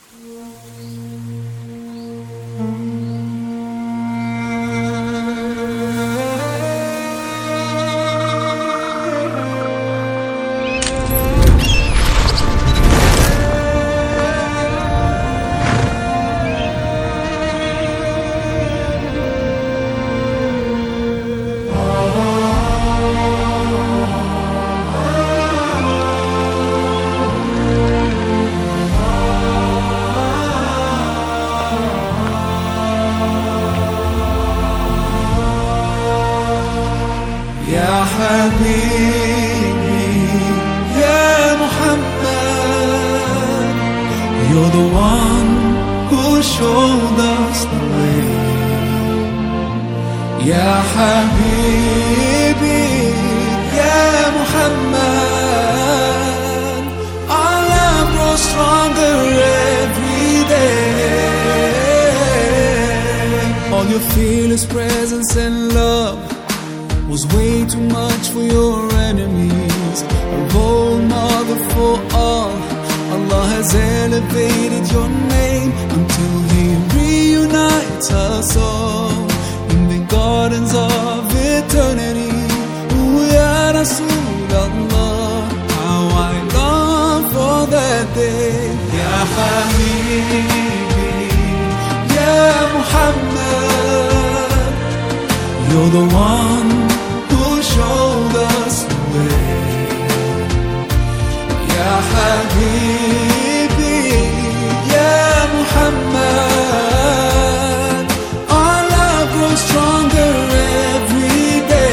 يا حبيبي يا محمد, you're the one who showed us the way. يا حبيبي يا محمد, our love grows stronger every day. All you feel is presence and love was way too much for your enemies. A role model for all, Allah has elevated your name until He reunites us all in the gardens of eternity. Ooh, Ya Rasulallah, how I long for that day. Ya Habibi, Ya Muhammad, you're the one who showed us the way. Ya Habibi, Ya Muhammad, our love grows stronger every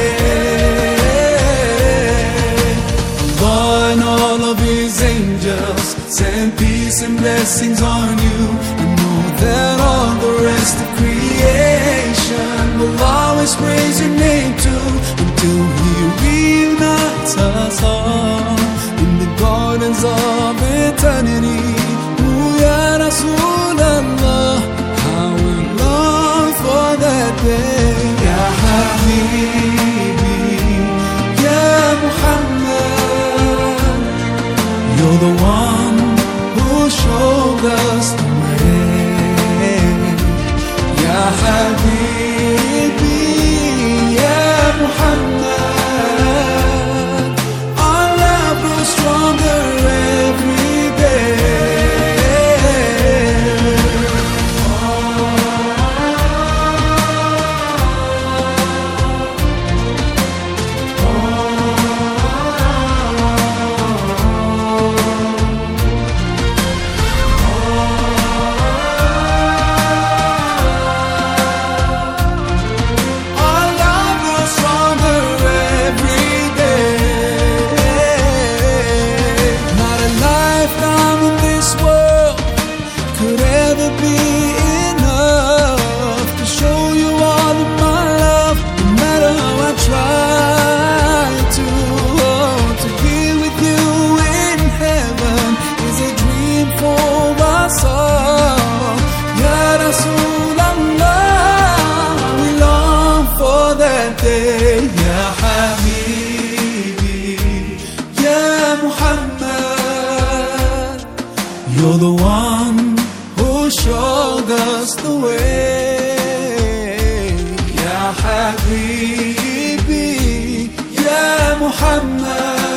day. Allah and all of His angels send peace and blessings on you, and know that all the rest of creation will always praise your name too, until He reunites us all in the gardens of eternity. Ooh, Ya Rasulallah, how we long for that day. Ya Habibi, Ya Muhammad, you're the one who showed us the way. Ya Habibi, Ya Muhammad, our love grows stronger every day. Ya Habibi, Ya Muhammad, you're the one who showed us the way. Ya Habibi, Ya Muhammad.